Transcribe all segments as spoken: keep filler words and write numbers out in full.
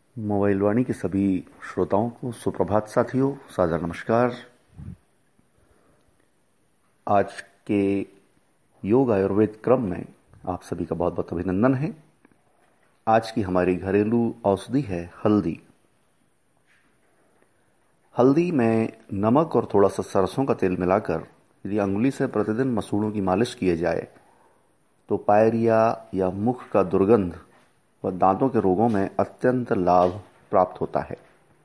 Mobile वाणी के सभी श्रोताओं को सुप्रभात साथियों, सादर नमस्कार। आज के योग आयुर्वेद क्रम में आप सभी का बहुत बहुत अभिनंदन है। आज की हमारी घरेलू औषधि है हल्दी। हल्दी में नमक और थोड़ा सा सरसों का तेल मिलाकर यदि अंगुली से प्रतिदिन मसूड़ों की मालिश किए जाए तो पायरिया या मुख का दुर्गंध व दांतों के रोगों में अत्यंत लाभ प्राप्त होता है।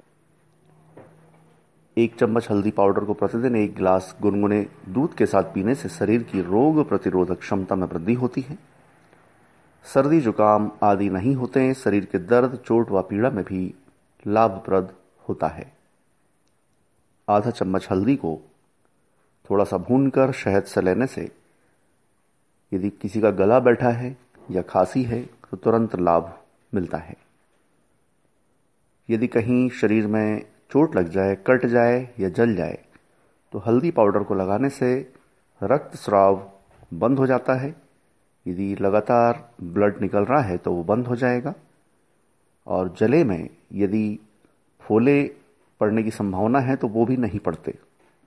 एक चम्मच हल्दी पाउडर को प्रतिदिन एक गिलास गुनगुने दूध के साथ पीने से शरीर की रोग प्रतिरोधक क्षमता में वृद्धि होती है। सर्दी जुकाम आदि नहीं होते। शरीर के दर्द, चोट व पीड़ा में भी लाभप्रद होता है। आधा चम्मच हल्दी को थोड़ा सा भूनकर शहद से लेने से यदि किसी का गला बैठा है या खांसी है तो तुरंत लाभ मिलता है। यदि कहीं शरीर में चोट लग जाए, कट जाए या जल जाए तो हल्दी पाउडर को लगाने से रक्त स्राव बंद हो जाता है। यदि लगातार ब्लड निकल रहा है तो वो बंद हो जाएगा। और जले में यदि फोले पड़ने की संभावना है तो वो भी नहीं पड़ते।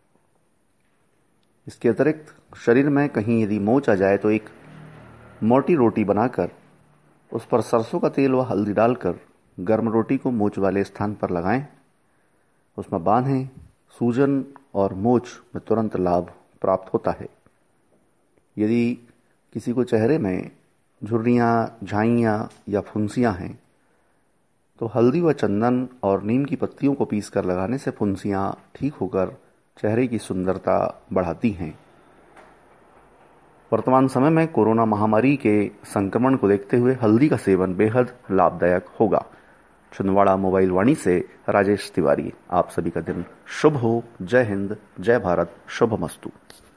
इसके अतिरिक्त शरीर में कहीं यदि मोच आ जाए तो एक मोटी रोटी बनाकर उस पर सरसों का तेल व हल्दी डालकर गर्म रोटी को मोच वाले स्थान पर लगाएं, उसमें बांधें। सूजन और मोच में तुरंत लाभ प्राप्त होता है। यदि किसी को चेहरे में झुर्रियाँ, झाइयाँ या फुंसियाँ हैं तो हल्दी व चंदन और नीम की पत्तियों को पीसकर लगाने से फुंसियाँ ठीक होकर चेहरे की सुंदरता बढ़ाती हैं। वर्तमान समय में कोरोना महामारी के संक्रमण को देखते हुए हल्दी का सेवन बेहद लाभदायक होगा। छिंदवाड़ा मोबाइल वाणी से राजेश तिवारी। आप सभी का दिन शुभ हो। जय हिंद, जय भारत, शुभमस्तु।